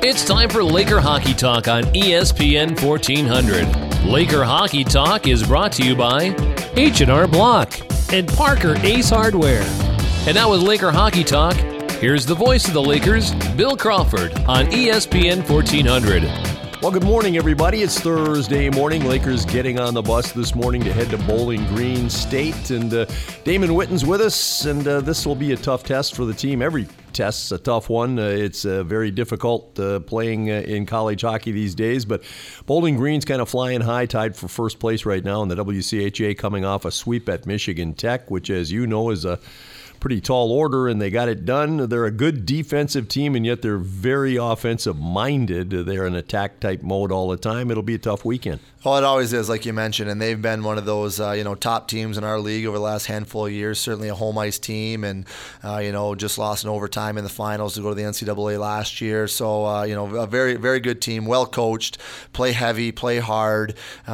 It's time for Laker Hockey Talk on ESPN 1400. Laker Hockey Talk is brought to you by H&R Block and Parker Ace Hardware. And now with Laker Hockey Talk, here's the voice of the Lakers, Bill Crawford, on ESPN 1400. Well, good morning, everybody. It's Thursday morning. Lakers getting on the bus this morning to head to Bowling Green State. And Damon Witten's with us, and this will be a tough test for the team. Every test's a tough one. It's very difficult playing in college hockey these days, but Bowling Green's kind of flying high, tied for first place right now in the WCHA, coming off a sweep at Michigan Tech, which, as you know, is a pretty tall order, and they got it done. They're a good defensive team, and yet they're very offensive-minded. They're in attack-type mode all the time. It'll be a tough weekend. Well, it always is, like you mentioned, and they've been one of those top teams in our league over the last handful of years. Certainly a home ice team, and just lost in overtime in the finals to go to the NCAA last year. So a very, very good team, well coached, play heavy, play hard.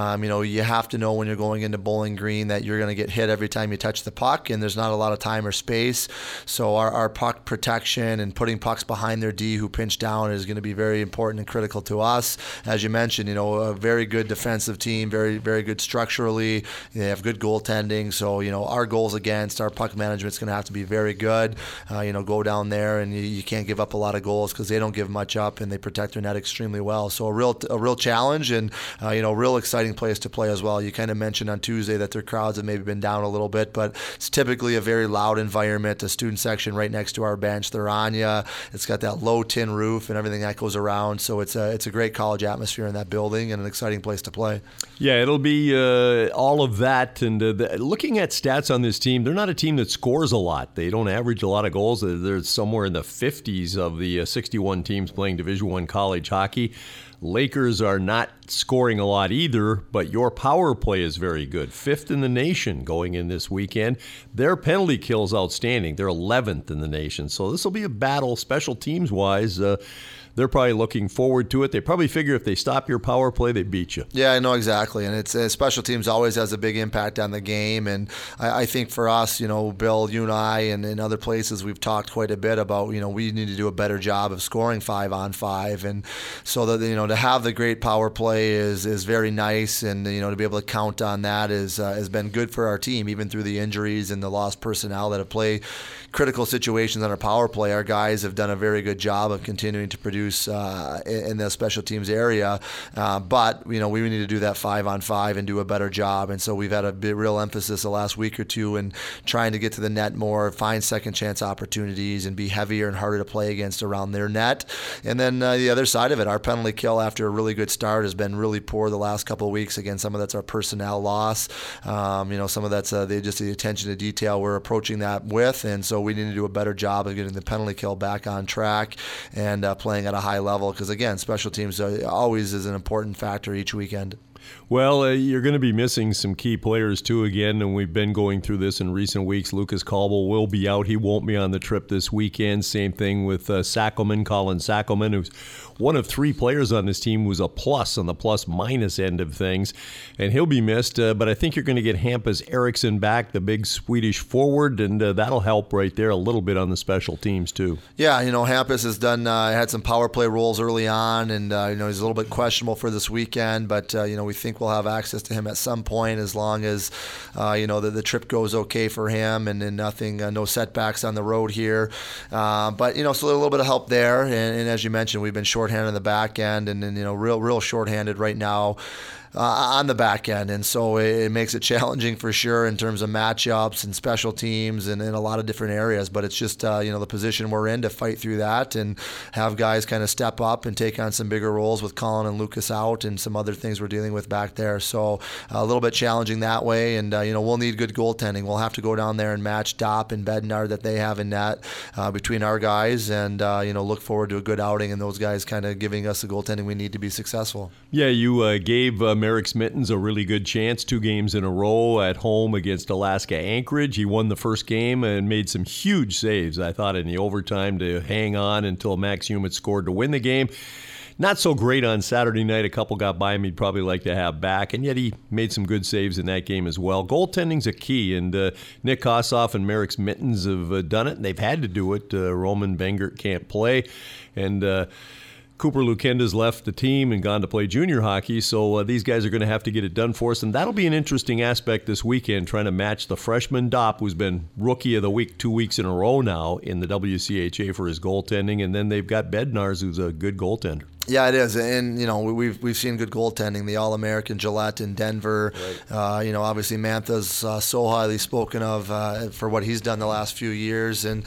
You have to know when you're going into Bowling Green that you're going to get hit every time you touch the puck, and there's not a lot of time or space. So our puck protection and putting pucks behind their D who pinch down is going to be very important and critical to us. As you mentioned, a very good defensive team, very, very good structurally. They have good goaltending. So, our goals against, our puck management is going to have to be very good. Go down there and you can't give up a lot of goals because they don't give much up and they protect their net extremely well. So a real challenge and, real exciting place to play as well. You kind of mentioned on Tuesday that their crowds have maybe been down a little bit, but it's typically a very loud environment. The student section right next to our bench, they're on you. It's got that low tin roof and everything that goes around. So it's a great college atmosphere in that building and an exciting place to play. Yeah, it'll be all of that. And looking at stats on this team, they're not a team that scores a lot. They don't average a lot of goals. They're somewhere in the 50s of the 61 teams playing Division I college hockey. Lakers are not scoring a lot either, but your power play is very good. Fifth in the nation going in this weekend. Their penalty kill is outstanding. They're 11th in the nation. So this will be a battle special teams-wise. They're probably looking forward to it. They probably figure if they stop your power play, they beat you. Yeah, I know exactly. And it's special teams always has a big impact on the game. And I think for us, Bill, you and I, and in other places, we've talked quite a bit about, we need to do a better job of scoring 5-on-5. And so that, to have the great power play is very nice. And, to be able to count on that has been good for our team, even through the injuries and the lost personnel that have played critical situations on our power play. Our guys have done a very good job of continuing to produce in the special teams area, but we need to do that 5-on-5 and do a better job. And so we've had a real emphasis the last week or two in trying to get to the net more, find second chance opportunities, and be heavier and harder to play against around their net. And then the other side of it, our penalty kill after a really good start has been really poor the last couple of weeks. Again, some of that's our personnel loss. Some of that's just the attention to detail we're approaching that with, and so we need to do a better job of getting the penalty kill back on track and playing at a high level, because again, special teams always is an important factor each weekend. Well, you're going to be missing some key players too again, and we've been going through this in recent weeks. Lucas Caldwell will be out. He won't be on the trip this weekend. Same thing with Colin Sackelman, who's one of three players on this team who's a plus on the plus-minus end of things, and he'll be missed. But I think you're going to get Hampus Eriksson back, the big Swedish forward, and that'll help right there a little bit on the special teams too. Yeah, Hampus has had some power play roles early on, and he's a little bit questionable for this weekend, but we think we'll have access to him at some point as long as the trip goes okay for him and nothing, no setbacks on the road here. But so a little bit of help there, and as you mentioned, we've been shorthanded in the back end, and real shorthanded right now on the back end, and so it makes it challenging for sure in terms of matchups and special teams and in a lot of different areas. But it's just the position we're in to fight through that and have guys kind of step up and take on some bigger roles with Colin and Lucas out and some other things we're dealing with back there. So a little bit challenging that way, and we'll need good goaltending. We'll have to go down there and match Dopp and Bednar that they have in net between our guys, and look forward to a good outing and those guys kind of giving us the goaltending we need to be successful. Yeah, you gave Merrick Smittens a really good chance, 2 games in a row at home against Alaska Anchorage. He won the first game and made some huge saves, I thought, in the overtime to hang on until Max Hewitt scored to win the game. Not so great on Saturday night. A couple got by him he'd probably like to have back, and yet he made some good saves in that game as well. Goaltending's a key, and Nick Kossoff and Merrick Smittens have done it, and they've had to do it. Roman Bengert can't play, and Cooper Lukenda's left the team and gone to play junior hockey, so these guys are going to have to get it done for us, and that'll be an interesting aspect this weekend, trying to match the freshman Dopp, who's been Rookie of the Week 2 weeks in a row now in the WCHA for his goaltending, and then they've got Bednarz, who's a good goaltender. Yeah, it is, and we've seen good goaltending. The All-American Gillette in Denver. Right. Obviously Mantha's so highly spoken of for what he's done the last few years, and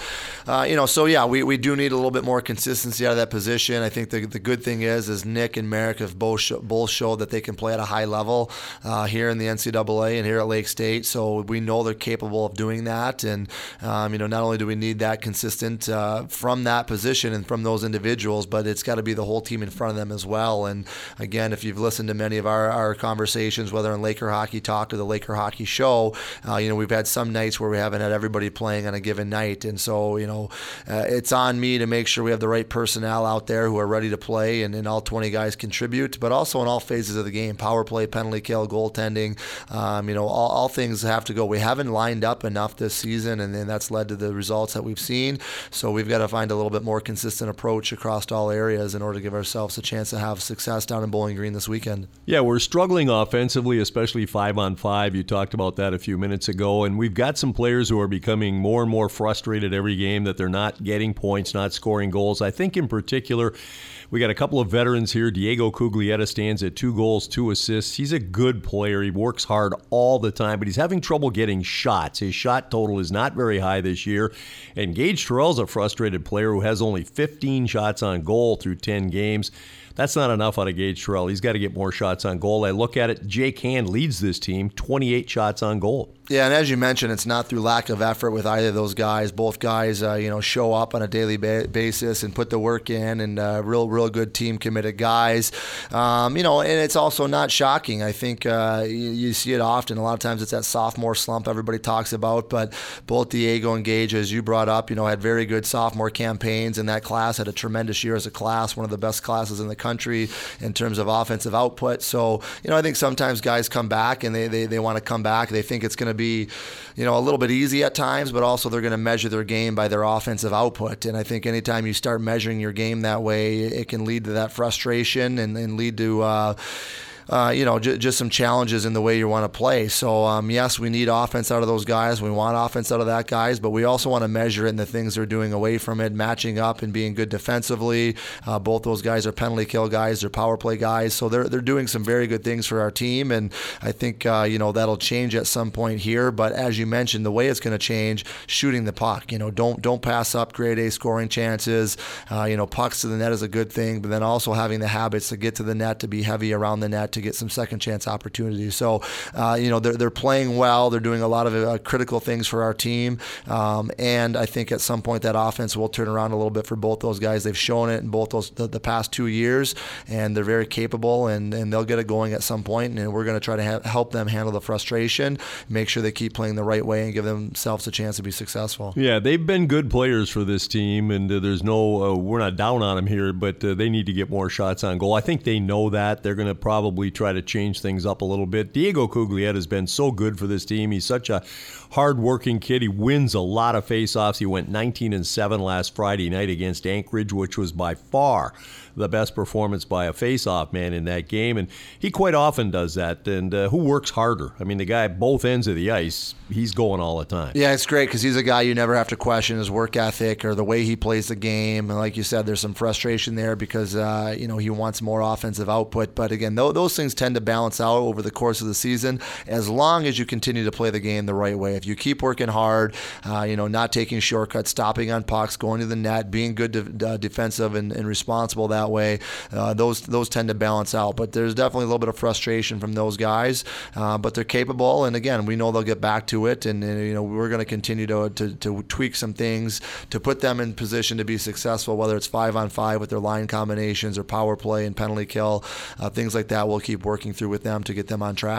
we do need a little bit more consistency out of that position. I think the good thing is Nick and Merrick have both showed that they can play at a high level here in the NCAA and here at Lake State. So we know they're capable of doing that, and not only do we need that consistent from that position and from those individuals, but it's got to be the whole team in front of them as well. And again, if you've listened to many of our conversations, whether on Laker Hockey Talk or the Laker Hockey Show, we've had some nights where we haven't had everybody playing on a given night. And so, it's on me to make sure we have the right personnel out there who are ready to play and all 20 guys contribute, but also in all phases of the game, power play, penalty kill, goaltending, all things have to go. We haven't lined up enough this season, and then that's led to the results that we've seen. So we've got to find a little bit more consistent approach across all areas in order to give ourselves a chance to have success down in Bowling Green this weekend. Yeah, we're struggling offensively, especially 5-on-5. You talked about that a few minutes ago, and we've got some players who are becoming more and more frustrated every game that they're not getting points, not scoring goals. I think in particular, we got a couple of veterans here. Diego Cuglietta stands at 2 goals, 2 assists. He's a good player. He works hard all the time, but he's having trouble getting shots. His shot total is not very high this year. And Gage Terrell's a frustrated player who has only 15 shots on goal through 10 games. That's not enough out of Gage Terrell. He's got to get more shots on goal. I look at it, Jake Hand leads this team, 28 shots on goal. Yeah, and as you mentioned, it's not through lack of effort with either of those guys. Both guys, show up on a daily basis and put the work in, and real good team committed guys. And it's also not shocking. I think you see it often. A lot of times it's that sophomore slump everybody talks about, but both Diego and Gage, as you brought up, had very good sophomore campaigns, and that class had a tremendous year as a class, one of the best classes in the country in terms of offensive output. So, I think sometimes guys come back and they want to come back. They think it's going to be, a little bit easy at times, but also they're going to measure their game by their offensive output. And I think anytime you start measuring your game that way, it can lead to that frustration and lead to just some challenges in the way you want to play. So, yes, we need offense out of those guys. We want offense out of that guys, but we also want to measure it in the things they're doing away from it, matching up and being good defensively. Both those guys are penalty kill guys. They're power play guys. So they're doing some very good things for our team, and I think, that'll change at some point here. But as you mentioned, the way it's going to change, shooting the puck. Don't pass up grade A scoring chances. Pucks to the net is a good thing, but then also having the habits to get to the net, to be heavy around the net, to get some second chance opportunities. So, they're playing well. They're doing a lot of critical things for our team. And I think at some point that offense will turn around a little bit for both those guys. They've shown it in both the past 2 years, and they're very capable, and they'll get it going at some point. And we're going to try to help them handle the frustration, make sure they keep playing the right way, and give themselves a chance to be successful. Yeah, they've been good players for this team, and we're not down on them here, but they need to get more shots on goal. I think they know that. They're going to probably try to change things up a little bit. Diego Cuglietta has been so good for this team. He's such a hard-working kid. He wins a lot of face-offs. He went 19-7 last Friday night against Anchorage, which was by far the best performance by a face-off man in that game, and he quite often does that. And who works harder? I mean, the guy at both ends of the ice, he's going all the time. Yeah, it's great because he's a guy you never have to question his work ethic or the way he plays the game. And like you said, there's some frustration there because he wants more offensive output. But again, those things tend to balance out over the course of the season as long as you continue to play the game the right way. If you keep working hard, not taking shortcuts, stopping on pucks, going to the net, being good defensive and responsible that way, those tend to balance out. But there's definitely a little bit of frustration from those guys, but they're capable, and again, we know they'll get back to it, and we're going to continue to tweak some things to put them in position to be successful, whether it's 5-on-5 with their line combinations or power play and penalty kill, things like that. We'll keep working through with them to get them on track.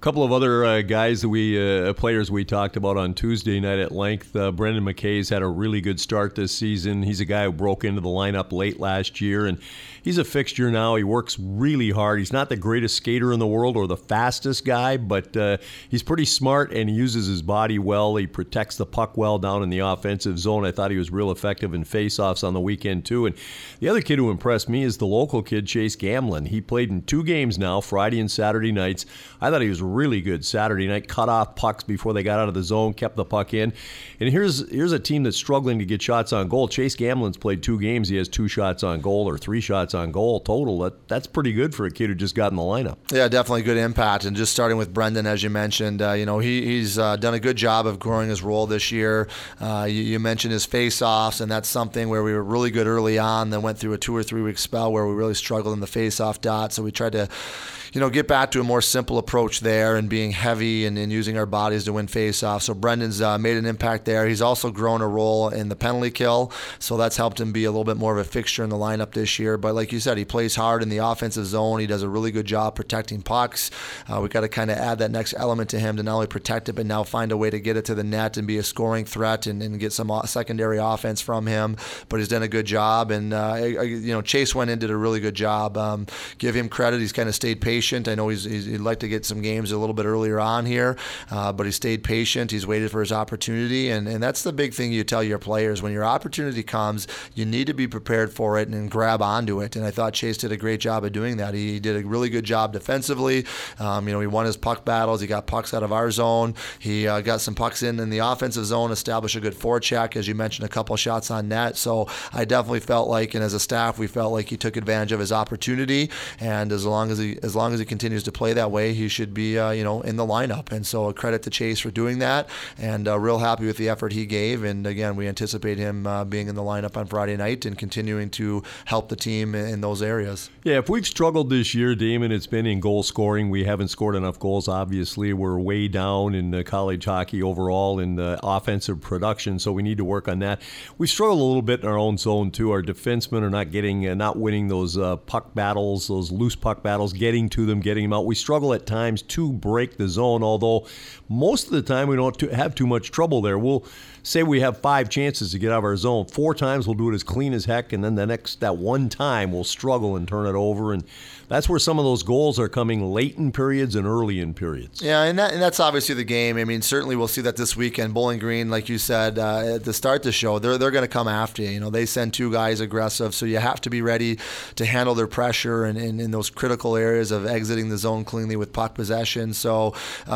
couple of other guys that players we talked about on Tuesday night at length. Brendan McKay's had a really good start this season. He's a guy who broke into the lineup late last year, and he's a fixture now. He works really hard. He's not the greatest skater in the world or the fastest guy, but he's pretty smart, and he uses his body well. He protects the puck well down in the offensive zone. I thought he was real effective in faceoffs on the weekend, too. And the other kid who impressed me is the local kid, Chase Gamlin. He played in 2 games now, Friday and Saturday nights. I thought he was really good Saturday night, cut off pucks before they got out of the zone, kept the puck in. And here's a team that's struggling to get shots on goal. Chase Gamlin's played 2 games. He has 2 shots on goal or 3 shots on goal total. That's pretty good for a kid who just got in the lineup. Yeah, definitely good impact. And just starting with Brendan, as you mentioned, he's done a good job of growing his role this year. You mentioned his face-offs, and that's something where we were really good early on, then went through a 2 or 3 week spell where we really struggled in the face-off dot. So we tried to get back to a more simple approach there and being heavy and using our bodies to win face-offs. So Brendan's made an impact there. He's also grown a role in the penalty kill, so that's helped him be a little bit more of a fixture in the lineup this year. But like you said, he plays hard in the offensive zone. He does a really good job protecting pucks. We got to kind of add that next element to him to not only protect it, but now find a way to get it to the net and be a scoring threat and get some secondary offense from him. But he's done a good job, and Chase went in, did a really good job. Give him credit. He's kind of stayed patient. I know he'd like to get some games a little bit earlier on here, but he stayed patient. He's waited for his opportunity, and that's the big thing you tell your players. When your opportunity comes, you need to be prepared for it and grab onto it, and I thought Chase did a great job of doing that. He did a really good job defensively. He won his puck battles. He got pucks out of our zone. He got some pucks in the offensive zone, established a good forecheck, as you mentioned, a couple shots on net. So I definitely felt like, and as a staff, we felt like he took advantage of his opportunity, and as long as he continues to play that way, he should be in the lineup. And so a credit to Chase for doing that, and real happy with the effort he gave. And again, we anticipate him being in the lineup on Friday night and continuing to help the team in those areas. Yeah, if we've struggled this year, Damon, it's been in goal scoring. We haven't scored enough goals, obviously. We're way down in college hockey overall in the offensive production, so we need to work on that. We struggle a little bit in our own zone, too. Our defensemen are not winning those puck battles, those loose puck battles, getting to them, getting them out. We struggle at times to break the zone, although most of the time we don't have too much trouble there. We'll say we have 5 chances to get out of our zone. 4 times we'll do it as clean as heck, and then that one time we'll struggle and turn it over, and that's where some of those goals are coming late in periods and early in periods. Yeah, and that's obviously the game. I mean, certainly we'll see that this weekend. Bowling Green, like you said, at the start of the show, they're going to come after you. They send 2 guys aggressive, so you have to be ready to handle their pressure and in those critical areas of exiting the zone cleanly with puck possession. So,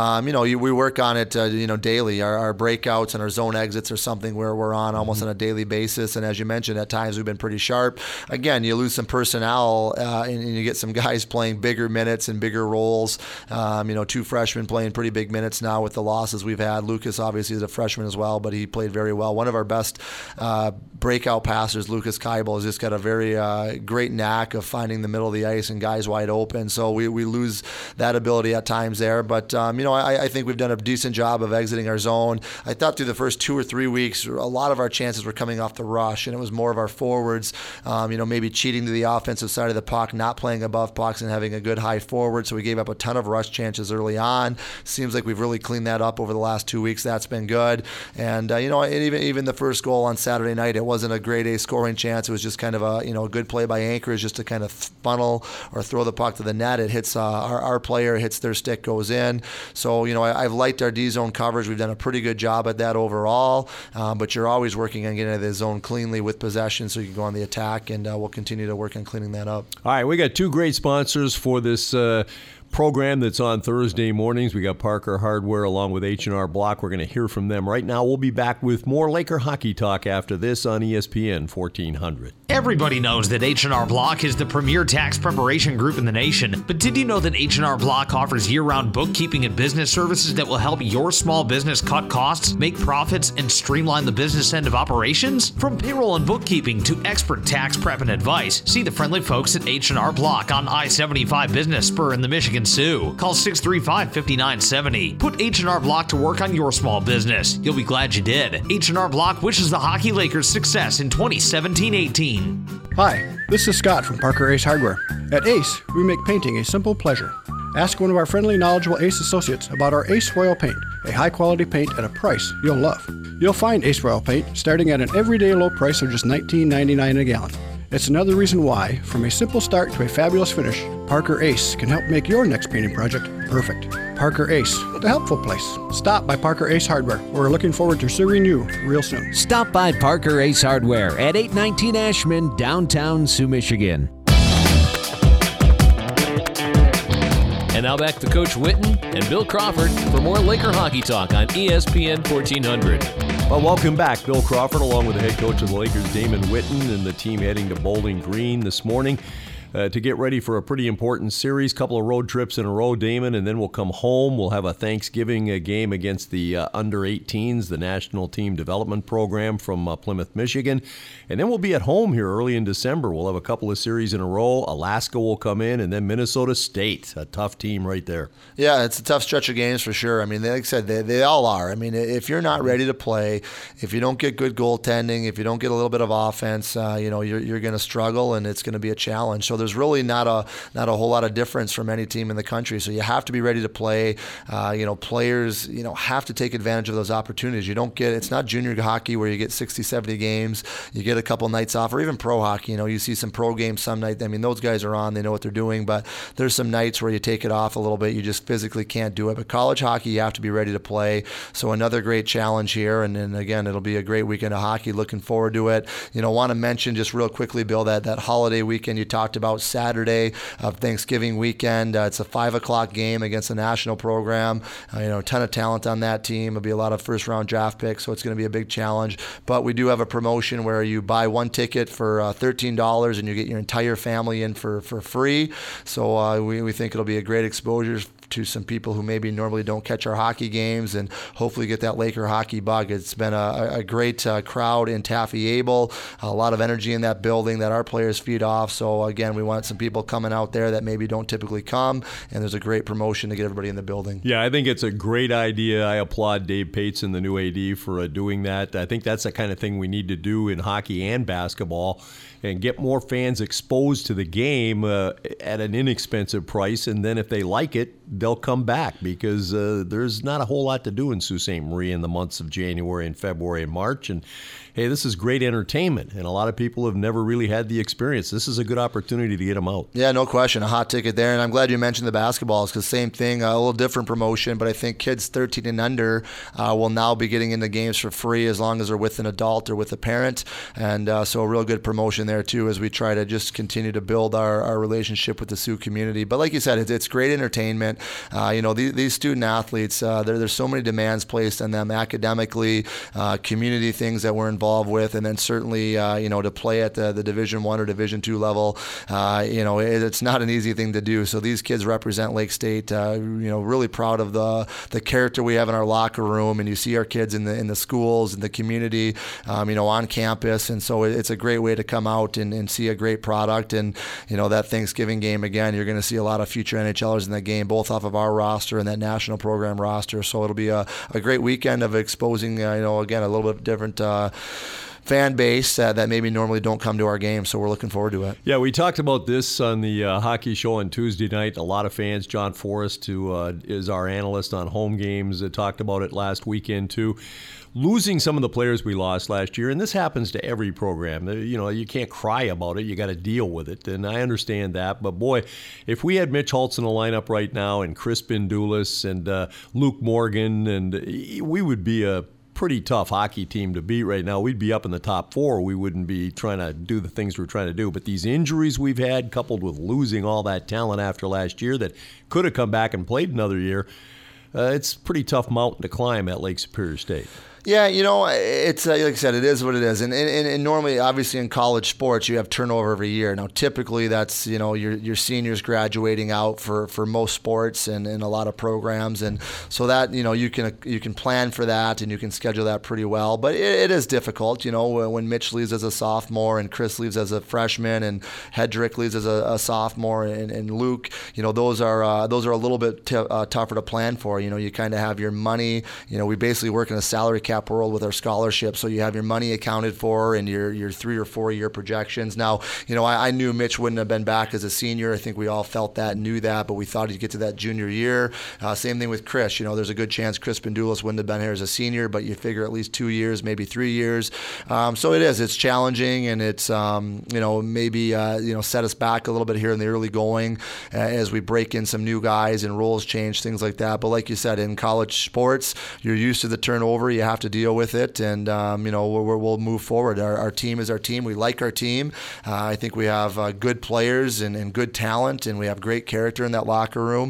we work on it, daily. Our breakouts and our zone exits are something where we're on almost on a daily basis. And as you mentioned, at times we've been pretty sharp. Again, you lose some personnel and you get some guys playing bigger minutes and bigger roles. 2 freshmen playing pretty big minutes now with the losses we've had. Lucas obviously is a freshman as well, but he played very well. One of our best breakout passers, Lucas Keibel, has just got a very great knack of finding the middle of the ice and guys wide open. So we lose that ability at times there. But, I think we've done a decent job of exiting our zone. I thought through the first 2 or 3 weeks, a lot of our chances were coming off the rush, and it was more of our forwards, maybe cheating to the offensive side of the puck, not playing above pucks and having a good high forward. So we gave up a ton of rush chances early on. Seems like we've really cleaned that up over the last 2 weeks. That's been good. And, even the first goal on Saturday night, it wasn't a grade A scoring chance. It was just kind of a good play by Anchorage just to kind of funnel or throw the puck to the net. It hits our player, hits their stick, goes in. So, I've liked our D-zone coverage. We've done a pretty good job at that overall, but you're always working on getting into the zone cleanly with possession so you can go on the attack, and we'll continue to work on cleaning that up. All right, we got 2 great sponsors for this program that's on Thursday mornings. We got Parker Hardware along with H&R Block. We're going to hear from them right now. We'll be back with more Laker hockey talk after this on ESPN 1400. Everybody knows that H&R Block is the premier tax preparation group in the nation. But did you know that H&R Block offers year-round bookkeeping and business services that will help your small business cut costs, make profits, and streamline the business end of operations? From payroll and bookkeeping to expert tax prep and advice, see the friendly folks at H&R Block on I-75 Business Spur in the Michigan Sioux. Call 635-5970. Put H&R Block to work on your small business. You'll be glad you did. H&R Block wishes the Hockey Lakers success in 2017-18. Hi, this is Scott from Parker Ace Hardware. At Ace, we make painting a simple pleasure. Ask one of our friendly, knowledgeable Ace associates about our Ace Royal Paint, a high-quality paint at a price you'll love. You'll find Ace Royal Paint starting at an everyday low price of just $19.99 a gallon. It's another reason why, from a simple start to a fabulous finish, Parker Ace can help make your next painting project perfect. Parker Ace, the helpful place. Stop by Parker Ace Hardware. We're looking forward to serving you real soon. Stop by Parker Ace Hardware at 819 Ashman, downtown Sioux, Michigan. And now back to Coach Witten and Bill Crawford for more Laker hockey talk on ESPN 1400. Well, welcome back. Bill Crawford along with the head coach of the Lakers, Damon Witten, and the team heading to Bowling Green this morning to get ready for a pretty important series. Couple of road trips in a row, Damon, and then we'll come home. We'll have a Thanksgiving game against the under-18s, the National Team Development Program from Plymouth, Michigan. And then we'll be at home here early in December. We'll have a couple of series in a row. Alaska will come in, and then Minnesota State, a tough team right there. Yeah, it's a tough stretch of games for sure. I mean, like I said, they all are. I mean, if you're not ready to play, if you don't get good goaltending, if you don't get a little bit of offense, you're going to struggle, and it's going to be a challenge. So there's really not a whole lot of difference from any team in the country. So you have to be ready to play. Players, have to take advantage of those opportunities. It's not junior hockey where you get 60, 70 games. You get a couple nights off, or even pro hockey. You see some pro games some night. I mean, those guys are on. They know what they're doing. But there's some nights where you take it off a little bit. You just physically can't do it. But college hockey, you have to be ready to play. So another great challenge here. And then again, it'll be a great weekend of hockey. Looking forward to it. Want to mention just real quickly, Bill, that holiday weekend you talked about, Saturday of Thanksgiving weekend. It's a 5:00 game against the national program. A ton of talent on that team. It'll be a lot of first-round draft picks, so it's going to be a big challenge. But we do have a promotion where you buy one ticket for $13 and you get your entire family in for free. So we think it'll be a great exposure to some people who maybe normally don't catch our hockey games, and hopefully get that Laker hockey bug. It's been a great crowd in Taffy Able, a lot of energy in that building that our players feed off. So again, we want some people coming out there that maybe don't typically come, and there's a great promotion to get everybody in the building. Yeah, I think it's a great idea. I applaud Dave Pateson, the new AD, for doing that. I think that's the kind of thing we need to do in hockey and basketball, and get more fans exposed to the game at an inexpensive price. And then if they like it, they'll come back, because there's not a whole lot to do in Sault Ste. Marie in the months of January and February and March. And hey, this is great entertainment, and a lot of people have never really had the experience. This is a good opportunity to get them out. Yeah, no question. A hot ticket there. And I'm glad you mentioned the basketballs, because same thing, a little different promotion, but I think kids 13 and under will now be getting into games for free as long as they're with an adult or with a parent. And so a real good promotion there too, as we try to just continue to build our relationship with the Sioux community. But like you said, it's great entertainment. These student athletes, there's so many demands placed on them academically, community things that we're involved with, and then certainly to play at the Division I or Division II level, it's not an easy thing to do. So these kids represent Lake State. Really proud of the character we have in our locker room, and you see our kids in the schools, in the community, on campus, and so it's a great way to come out and see a great product. And that Thanksgiving game, again, you're going to see a lot of future NHLers in that game, both off of our roster and that national program roster. So it'll be a great weekend of exposing, again, a little bit different fan base that maybe normally don't come to our games, so we're looking forward to it. Yeah, we talked about this on the hockey show on Tuesday night. A lot of fans, John Forrest, who is our analyst on home games, talked about it last weekend too. Losing some of the players we lost last year, and this happens to every program. You can't cry about it. You got to deal with it, and I understand that. But boy, if we had Mitch Holtz in the lineup right now, and Chris Bindulis and Luke Morgan, and we would be a pretty tough hockey team to beat right now. We'd be up in the top four. We wouldn't be trying to do the things we're trying to do. But these injuries we've had, coupled with losing all that talent after last year that could have come back and played another year, it's a pretty tough mountain to climb at Lake Superior State. Yeah, it's like I said, it is what it is. And normally, obviously, in college sports, you have turnover every year. Now, typically, that's, your seniors graduating out for most sports and a lot of programs. And so that, you can plan for that and you can schedule that pretty well. But it is difficult, when Mitch leaves as a sophomore and Chris leaves as a freshman and Hedrick leaves as a sophomore and Luke, those are a little bit tougher to plan for. You kind of have your money. We basically work in a salary cap handicap world with our scholarship. So you have your money accounted for and your 3 or 4 year projections. Now, I knew Mitch wouldn't have been back as a senior. I think we all felt that, knew that, but we thought he'd get to that junior year. Same thing with Chris. There's a good chance Chris Pendulis wouldn't have been here as a senior, but you figure at least 2 years, maybe 3 years. So it's challenging, and it's, maybe, set us back a little bit here in the early going as we break in some new guys and roles change, things like that. But like you said, in college sports, you're used to the turnover. You have to deal with it, and, we'll move forward. Our team is our team. We like our team. I think we have good players and good talent, and we have great character in that locker room.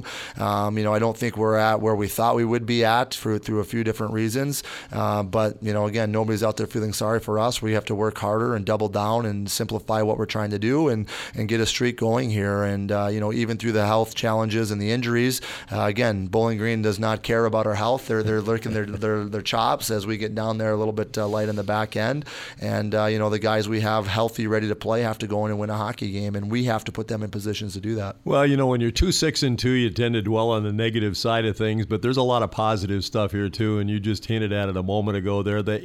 I don't think we're at where we thought we would be at through a few different reasons. But, again, nobody's out there feeling sorry for us. We have to work harder and double down and simplify what we're trying to do and get a streak going here. And, even through the health challenges and the injuries, again, Bowling Green does not care about our health. They're licking their chops as we get down there a little bit light in the back end. And, the guys we have healthy, ready to play have to go in and win a hockey game, and we have to put them in positions to do that. Well, when you're 2-6-2, you tend to dwell on the negative side of things, but there's a lot of positive stuff here too, and you just hinted at it a moment ago there. The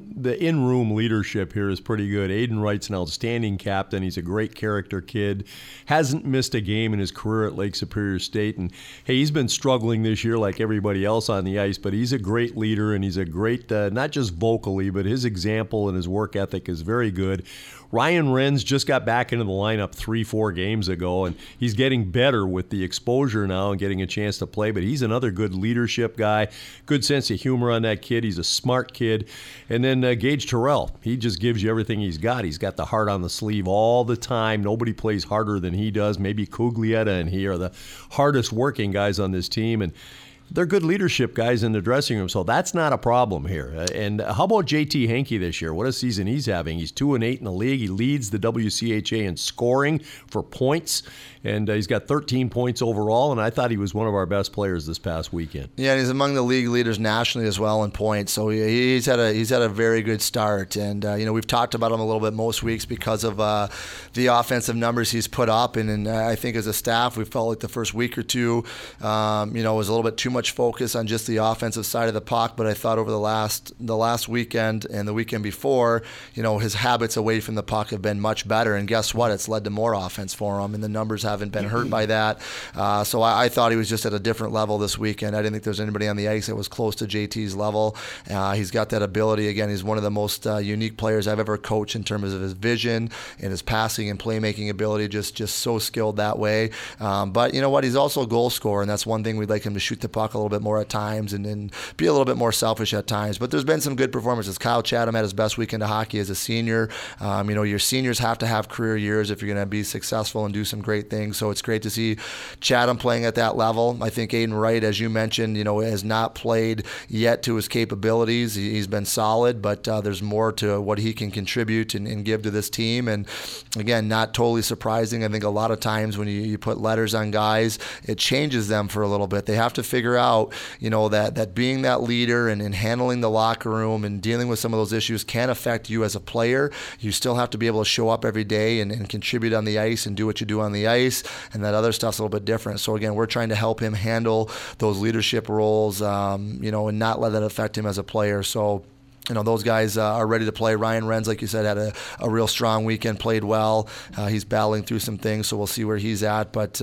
in-room leadership here is pretty good. Aiden Wright's an outstanding captain. He's a great character kid. Hasn't missed a game in his career at Lake Superior State, and hey, he's been struggling this year like everybody else on the ice, but he's a great leader, and he's a great, not just vocally, but his example and his work ethic is very good. Ryan Renz just got back into the lineup 3-4 games ago, and he's getting better with the exposure now and getting a chance to play, but he's another good leadership guy, good sense of humor on that kid. He's a smart kid. And then Gage Terrell, he just gives you everything he's got. He's got the heart on the sleeve all the time. Nobody plays harder than he does. Maybe Cuglietta and he are the hardest working guys on this team, and they're good leadership guys in the dressing room, so that's not a problem here. And how about JT Henke this year? What a season he's having. He's 2-8 in the league. He leads the WCHA in scoring for points, and he's got 13 points overall, and I thought he was one of our best players this past weekend. Yeah, and he's among the league leaders nationally as well in points, so he's had a very good start. And we've talked about him a little bit most weeks because of the offensive numbers he's put up, and I think as a staff we felt like the first week or two was a little bit too much focus on just the offensive side of the puck, but I thought over the last weekend and the weekend before, his habits away from the puck have been much better, and guess what? It's led to more offense for him, and the numbers haven't been hurt by that. So I thought he was just at a different level this weekend. I didn't think there was anybody on the ice that was close to JT's level. He's got that ability. Again, he's one of the most unique players I've ever coached in terms of his vision and his passing and playmaking ability, just so skilled that way. But you know what? He's also a goal scorer, and that's one thing we'd like him to shoot the puck a little bit more at times and be a little bit more selfish at times. But there's been some good performances. Kyle Chatham had his best weekend of hockey as a senior. Your seniors have to have career years if you're going to be successful and do some great things. So it's great to see Chatham playing at that level. I think Aiden Wright, as you mentioned, has not played yet to his capabilities. He's been solid, but there's more to what he can contribute and give to this team. And again, not totally surprising. I think a lot of times when you put letters on guys, it changes them for a little bit. They have to figure out, that being that leader and handling the locker room and dealing with some of those issues can affect you as a player. You still have to be able to show up every day and contribute on the ice and do what you do on the ice, and that other stuff's a little bit different. So again, we're trying to help him handle those leadership roles, and not let that affect him as a player. So those guys are ready to play. Ryan Renz, like you said, had a real strong weekend, played well. He's battling through some things, so we'll see where he's at. But,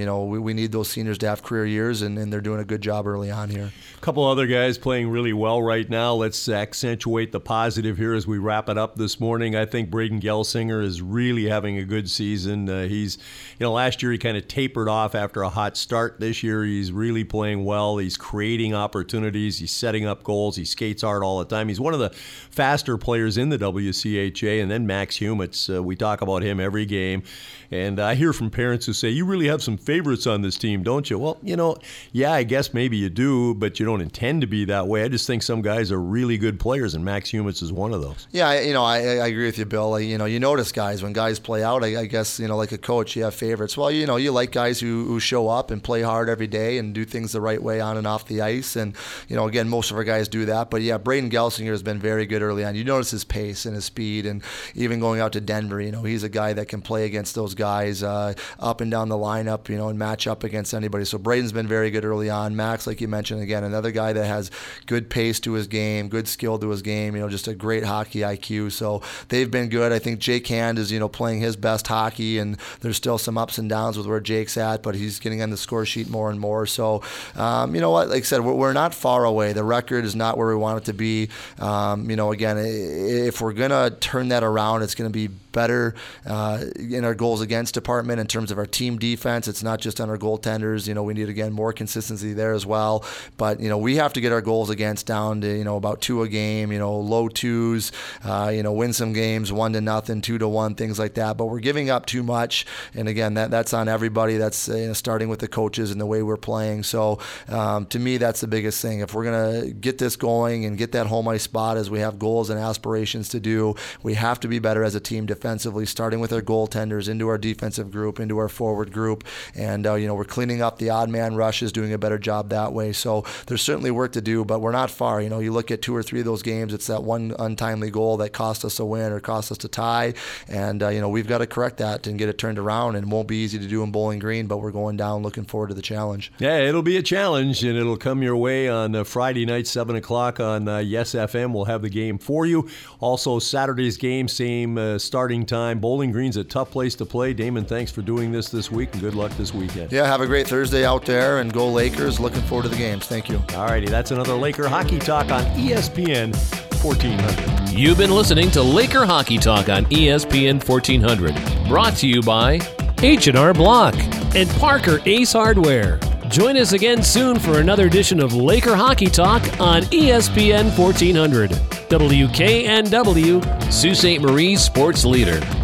we need those seniors to have career years, and they're doing a good job early on here. A couple other guys playing really well right now. Let's accentuate the positive here as we wrap it up this morning. I think Braden Gelsinger is really having a good season. He's, last year he kind of tapered off after a hot start. This year he's really playing well. He's creating opportunities. He's setting up goals. He skates hard all the time. He's one of the faster players in the WCHA. And then Max Humitz, we talk about him every game. And I hear from parents who say, you really have some favorites on this team, don't you? Well, yeah, I guess maybe you do, but you don't intend to be that way. I just think some guys are really good players, and Max Humitz is one of those. Yeah, I agree with you, Bill. You notice guys, when guys play out, I guess, like a coach, you have favorites. Well, you like guys who show up and play hard every day and do things the right way on and off the ice. And, again, most of our guys do that. But, yeah, Braden Gelsinger has been very good early on. You notice his pace and his speed, and even going out to Denver, he's a guy that can play against those guys up and down the lineup, and match up against anybody. So Braden's been very good early on. Max, like you mentioned, again, another guy that has good pace to his game, good skill to his game, just a great hockey IQ. So they've been good. I think Jake Hand is, playing his best hockey, and there's still some ups and downs with where Jake's at, but he's getting on the score sheet more and more. So, you know what, like I said, we're not far away. The record is not where we want it to be. Again, if we're going to turn that around, it's going to be better in our goals against department in terms of our team defense. It's not just on our goaltenders. We need, again, more consistency there as well. But, we have to get our goals against down to, about 2 a game, low 2s, win some games 1-0, 2-1, things like that. But we're giving up too much. And again, that's on everybody. That's starting with the coaches and the way we're playing. So to me, that's the biggest thing. If we're going to get this going and get that home ice spot as we have goals and aspirations to do, we have to be better as a team defensively, starting with our goaltenders, into our defensive group, into our forward group. And, we're cleaning up the odd man rushes, doing a better job that way. So there's certainly work to do, but we're not far. You look at 2 or 3 of those games, it's that one untimely goal that cost us a win or cost us to tie. And, we've got to correct that and get it turned around. And it won't be easy to do in Bowling Green, but we're going down looking forward to the challenge. Yeah, it'll be a challenge, and it'll come your way on Friday night, 7 o'clock on Yes FM. We'll have the game for you. Also, Saturday's game, same starting time. Bowling Green's a tough place to play. Damon, thanks for doing this week, and good luck this weekend. Yeah, have a great Thursday out there, and go Lakers. Looking forward to the games. Thank you. All righty, that's another Laker Hockey Talk on ESPN 1400. You've been listening to Laker Hockey Talk on ESPN 1400. Brought to you by H&R Block and Parker Ace Hardware. Join us again soon for another edition of Laker Hockey Talk on ESPN 1400. WKNW, Sault Ste. Marie Sports Leader.